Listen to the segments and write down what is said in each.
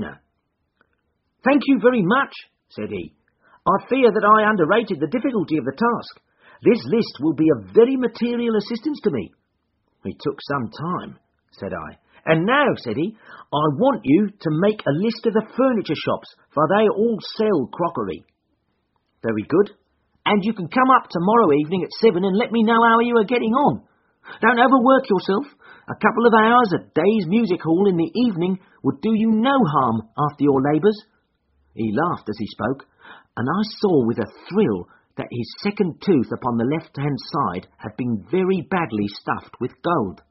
Commissioner. "Thank you very much," said he. "I fear that I underrated the difficulty of the task. This list will be of very material assistance to me." "It took some time," said I. "And now," said he, "I want you to make a list of the furniture shops, for they all sell crockery." "Very good. And you can come up tomorrow evening at 7 and let me know how you are getting on. Don't overwork yourself. A couple of hours at Day's Music Hall in the evening would do you no harm after your labours." He laughed as he spoke, and I saw with a thrill that his second tooth upon the left-hand side had been very badly stuffed with gold.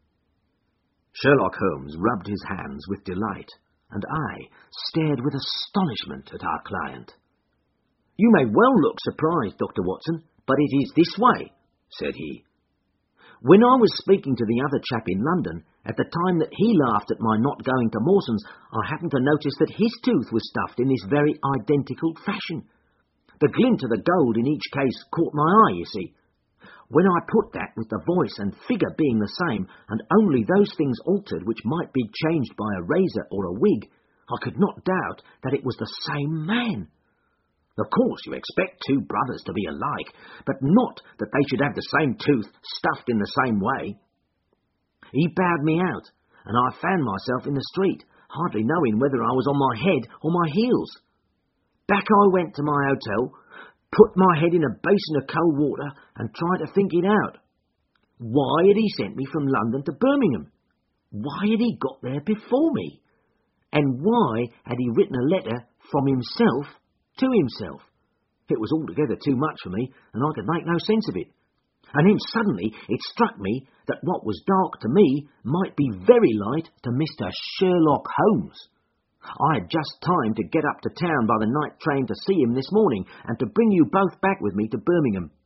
Sherlock Holmes rubbed his hands with delight, and I stared with astonishment at our client. "You may well look surprised, Dr. Watson, but it is this way," said he. "When I was speaking to the other chap in London, at the time that he laughed at my not going to Mawson's, I happened to notice that his tooth was stuffed in this very identical fashion. The glint of the gold in each case caught my eye, you see. When I put that with the voice and figure being the same, and only those things altered which might be changed by a razor or a wig, I could not doubt that it was the same man. Of course, you expect two brothers to be alike, but not that they should have the same tooth stuffed in the same way." He bowed me out, and I found myself in the street, hardly knowing whether I was on my head or my heels. Back I went to my hotel, put my head in a basin of cold water, and tried to think it out. Why had he sent me from London to Birmingham? Why had he got there before me? And why had he written a letter from himself to himself? It was altogether too much for me, and I could make no sense of it. And then suddenly it struck me that what was dark to me might be very light to Mr. Sherlock Holmes. I had just time to get up to town by the night train to see him this morning, and to bring you both back with me to Birmingham.